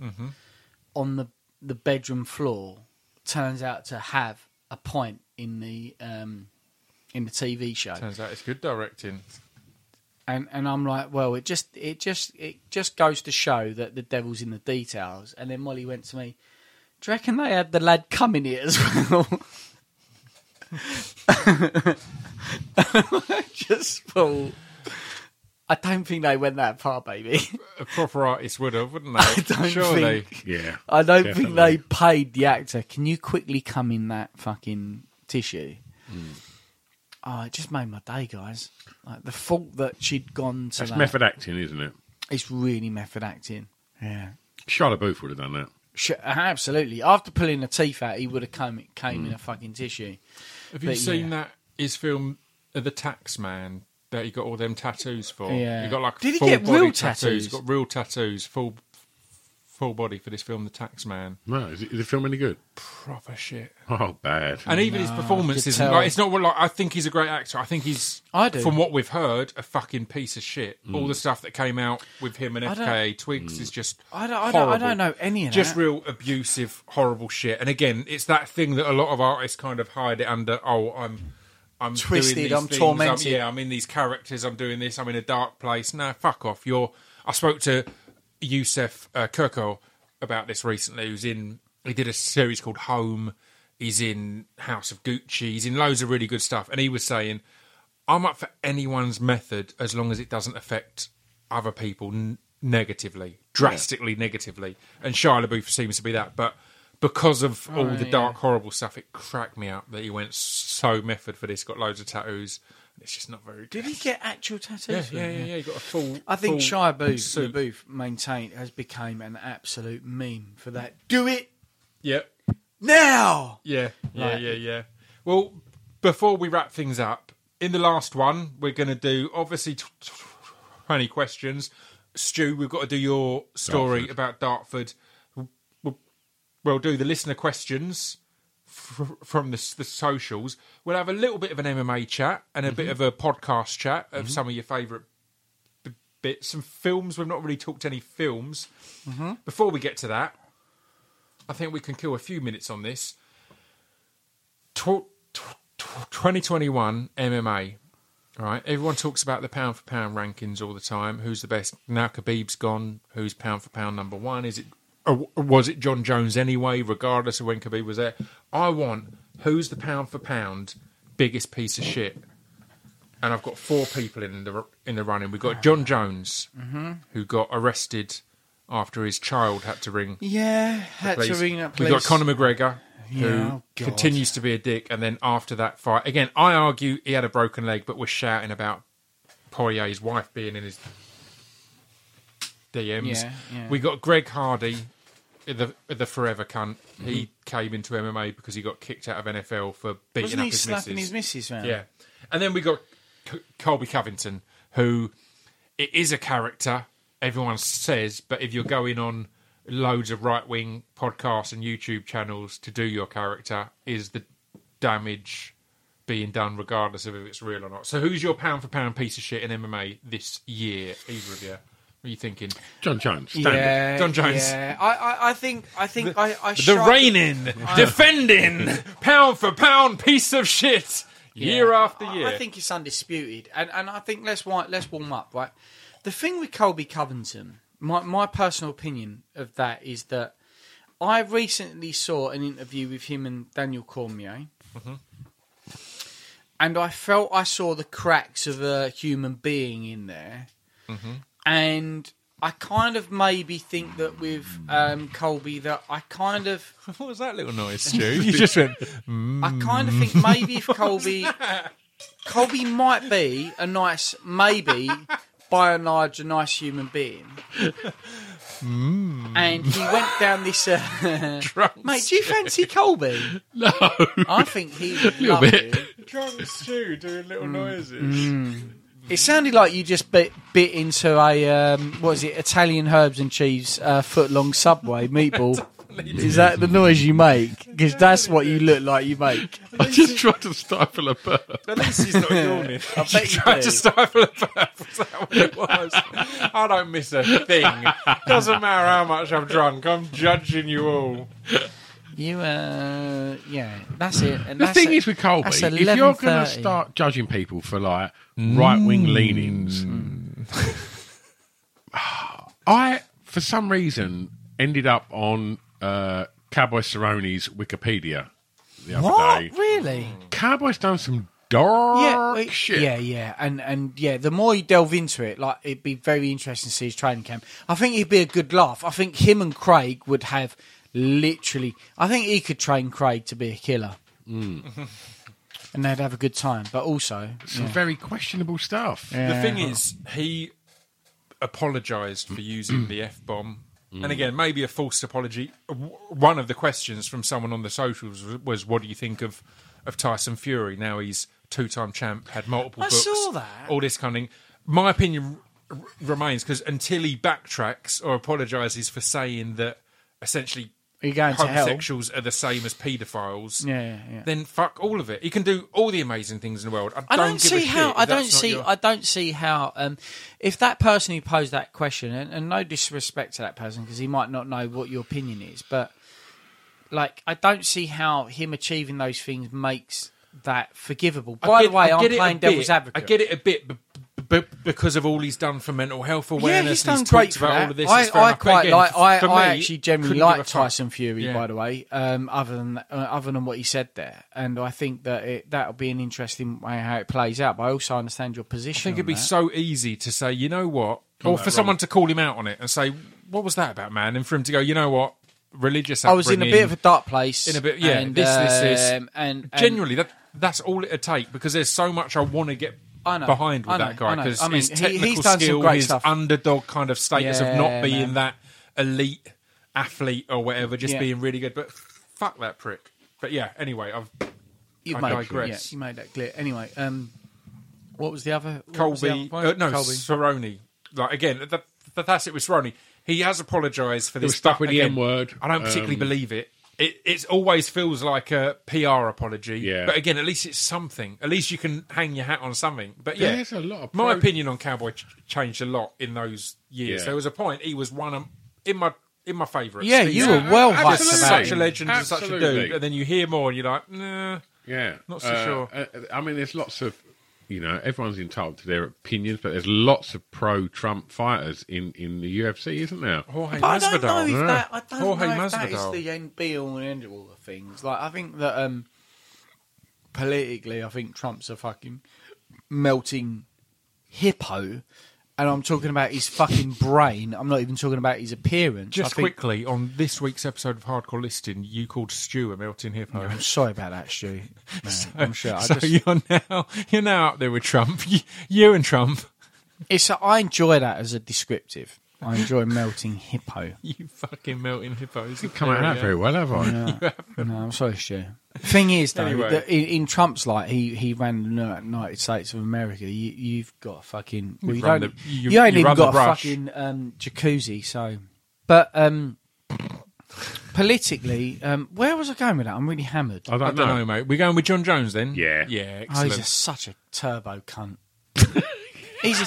on the the bedroom floor turns out to have a point in the um, in the T V show. Turns out it's good directing. And and I'm like, well, it just it just it just goes to show that the devil's in the details. And then Molly went to me, "Do you reckon they had the lad come in it as well?" I just thought, I don't think they went that far, baby. A proper artist would have, wouldn't they? I don't Surely. think. Yeah. I don't think definitely. they paid the actor. Can you quickly come in that fucking tissue? Oh, it just made my day, guys. Like, the fault that she'd gone to That's that. method acting, isn't it? It's really method acting. Yeah. Charlotte Booth would have done that. Sh- Absolutely. After pulling the teeth out, he would have come came in a fucking tissue. Have you But, seen yeah. that? His film, uh, The Tax Man, that he got all them tattoos for. Yeah. He got like Did he full get body real tattoos? tattoos? Got real tattoos, full full body for this film, The Taxman. No, is it, is the film any good? Proper shit. Oh, bad. And even his performance could isn't tell. like it's not what like I think he's a great actor. I think he's I do. from what we've heard a fucking piece of shit. All the stuff that came out with him and I F don't- K A Twigs is just I don't, I, don't, I horrible. don't know any of Just that. real abusive, horrible shit. And again, it's that thing that a lot of artists kind of hide it under. Oh, I'm, I'm Twisted, doing these I'm things. tormented. I'm, yeah, I'm in these characters. I'm doing this. I'm in a dark place. No, fuck off. You're. I spoke to Yusef uh, Kirko about this recently. Who's in? He did a series called Home. He's in House of Gucci. He's in loads of really good stuff. And he was saying, I'm up for anyone's method as long as it doesn't affect other people n- negatively, drastically negatively. And Shia LaBeouf seems to be that. But because of all the yeah. dark, horrible stuff, it cracked me up that he went so method for this, got loads of tattoos. It's just not very Did he get actual tattoos? Yeah, yeah, yeah, yeah. He got a full. I think full Shia LaBeouf, suit. LaBeouf maintained has become an absolute meme for that. Do it Yep. now. Yeah, yeah, Like- yeah, yeah. Well, before we wrap things up, in the last one, we're going to do obviously t- t- twenty questions. Stu, we've got to do your story Dartford. about Dartford. We'll, we'll do the listener questions f- from the, the socials. We'll have a little bit of an M M A chat and a bit of a podcast chat of some of your favourite b- bits. Some films. We've not really talked any films. Before we get to that, I think we can kill a few minutes on this. Tw- tw- tw- twenty twenty-one M M A. All right, everyone talks about the pound for pound rankings all the time. Who's the best? Now Khabib's gone. Who's pound for pound number one? Is it? Or was it John Jones anyway? Regardless of when Khabib was there, I want who's the pound for pound biggest piece of shit. And I've got four people in the in the running. We've got John Jones, who got arrested after his child had to ring. Yeah, had to Police. ring that We police. got Conor McGregor, who Yeah, oh God. continues to be a dick, and then after that fight, again, I argue he had a broken leg, but was shouting about Poirier's wife being in his D Ms. Yeah, yeah. We got Greg Hardy, the the forever cunt. He Mm-hmm. came into M M A because he got kicked out of N F L for beating Wasn't up he his slapping missus. his missus around? Yeah. And then we got C- Colby Covington, who it is a character, everyone says, but if you're going on loads of right-wing podcasts and YouTube channels to do your character, is the damage being done regardless of if it's real or not. So who's your pound-for-pound piece of shit in M M A this year, either of you? What are you thinking? John Jones. Standard. Yeah, John Jones. Yeah, I, I, I think, I think, I, I The struggle- reigning, defending, pound-for-pound piece of shit, year Yeah, after I- year. I think it's undisputed, and and I think let's wi- let's warm up, right? The thing with Colby Covington, my my personal opinion of that is that I recently saw an interview with him and Daniel Cormier, Mm-hmm. and I felt I saw the cracks of a human being in there, Mm-hmm. and I kind of maybe think that with um, Colby that I kind of. What was that little noise, Stu? You just went... I kind of think maybe if Colby, Colby might be a nice, maybe by and large, a nice human being. And he went down this. Uh, Drunk mate, do you fancy Colby? No. I think he would Little love bit. you. Drunk Stu doing little Mm. noises. It sounded like you just bit bit into a um, what is it? Italian herbs and cheese uh, foot long Subway meatball. Is that the noise you make? Because that's what you look like you make. I just tried to stifle a burp. At least he's not yawning. I bet you Tried do. to stifle a burp. Was that what it was? I don't miss a thing. Doesn't matter how much I'm drunk. I'm judging you all. You, uh, yeah, that's it. And The that's thing it. is with Colby, That's if you're going to eleven thirty. start judging people for like right wing Mm. leanings, I, for some reason, ended up on uh, Cowboy Cerrone's Wikipedia the other What? day. Really? Cowboy's done some dark Yeah, it- shit. yeah, yeah, and and yeah. The more you delve into it, like it'd be very interesting to see his training camp. I think it'd be a good laugh. I think him and Craig would have literally. I think he could train Craig to be a killer, Mm. and they'd have a good time. But also, Some very questionable stuff. The thing is, he apologised for using the F bomb. And again, maybe a false apology. W- One of the questions from someone on the socials was, was what do you think of, of Tyson Fury? Now he's two-time champ, had multiple I books. saw that. All this kind of thing. My opinion r- remains, because until he backtracks or apologises for saying that essentially Are you going to hell? homosexuals are the same as paedophiles, Yeah, yeah, yeah. then fuck all of it. He can do all the amazing things in the world. I, I don't, don't give see a how. shit I if don't that's not see. your- I don't see how. Um, if that person who posed that question, and, and no disrespect to that person because he might not know what your opinion is, but like, I don't see how him achieving those things makes that forgivable. I By get- the way, I I'm get it a playing bit. devil's advocate. I get it a bit, b- b- because of all he's done for mental health awareness. Yeah, he's and done he's great talked for about that. all of this. I, It's fair I enough. But quite again, like. I, for I me, actually generally couldn't give like a fuck. Tyson Fury. Yeah. By the way, um, other than uh, other than what he said there, and I think that it, that'll be an interesting way how it plays out. But I also understand your position. I think on it'd be that. so easy to say, you know what, Got or that for someone wrong. to call him out on it and say, what was that about, man? And for him to go, you know what, religious I was in a upbringing, bit of a dark place. in a bit, yeah, and, this, this, this. um, and, and Genuinely, that that's all it'd take, because there's so much I want to get I know, behind with I know, that guy, I know. because I mean, his he- technical he's done some skill, great his stuff. underdog kind of status of Yeah, not being man. that elite athlete or whatever, just Yeah. being really good. But fuck that prick. But yeah, anyway, I've You've I made, digress. Yeah, you made that clear. Anyway, um, what was the other? what was the Colby, other point? uh, no, Colby. Cerrone. Like again, that, that, that's it with Cerrone. He has apologised for There this was stuff but with the again, M-word. I don't particularly Um, believe it. It it always feels like a P R apology. Yeah. But again, at least it's something. At least you can hang your hat on something. But yeah, There's a lot of my pro- opinion on Cowboy ch- changed a lot in those years. Yeah. There was a point he was one of in my in my favourites. Yeah, He's you Yeah, were well absolutely. hyped such about a him. legend and such a Absolutely. dude, and then you hear more and you're like, nah. Yeah, Not so Uh, sure. uh, I mean, there's lots of, you know, everyone's entitled to their opinions, but there's lots of pro-Trump fighters in, in the U F C, isn't there? Jorge But I don't know Masvidal. if that. I don't Jorge know if that is Masvidal. the end be all and end all of things. Like, I think that um, politically, I think Trump's a fucking melting hippo, and I'm talking about his fucking brain. I'm not even talking about his appearance. Just I think, quickly, on this week's episode of Hardcore Listing, you called Stu a melting hippo. I'm sorry about that, Stu. Man, I'm sure. I so just, you're now you're now up there with Trump. You, you and Trump, it's. A, I enjoy that as a descriptive. I enjoy melting hippo. you fucking melting hippos. Come out of that very well, have I? No, I'm sorry, Stu. Thing is, though, Anyway. that in, in Trump's light, he he ran the United States of America. You, you've got a fucking. Well, you, run don't, the- you- you ain't you even run the got a brush. fucking um, jacuzzi. So, but um, politically, um, where was I going with that? I'm really hammered. I don't, I don't know. know. mate. We're going with John Jones then. Yeah. yeah, Oh, excellent. he's a, such a turbo cunt. he's a,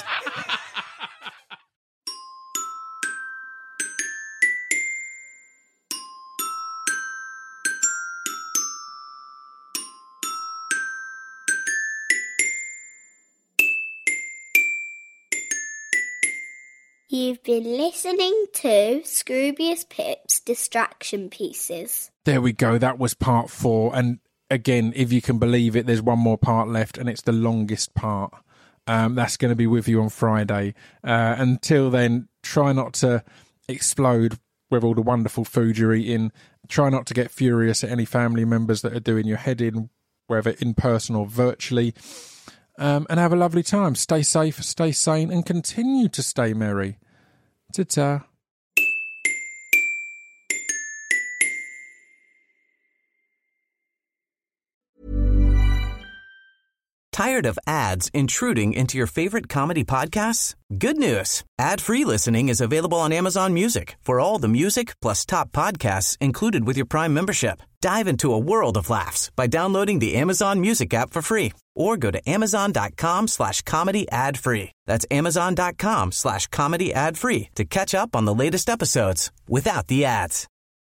You've been listening to Scroobius Pip's Distraction Pieces. There we go. That was part four. And again, if you can believe it, there's one more part left, and it's the longest part. Um, that's going to be with you on Friday. Uh, until then, try not to explode with all the wonderful food you're eating. Try not to get furious at any family members that are doing your head in, whether in person or virtually. Um, and have a lovely time. Stay safe, stay sane, and continue to stay merry. Ta-ta. Tired of ads intruding into your favorite comedy podcasts? Good news. Ad-free listening is available on Amazon Music for all the music plus top podcasts included with your Prime membership. Dive into a world of laughs by downloading the Amazon Music app for free or go to amazon.com slash comedy ad free. That's amazon.com slash comedy ad free to catch up on the latest episodes without the ads.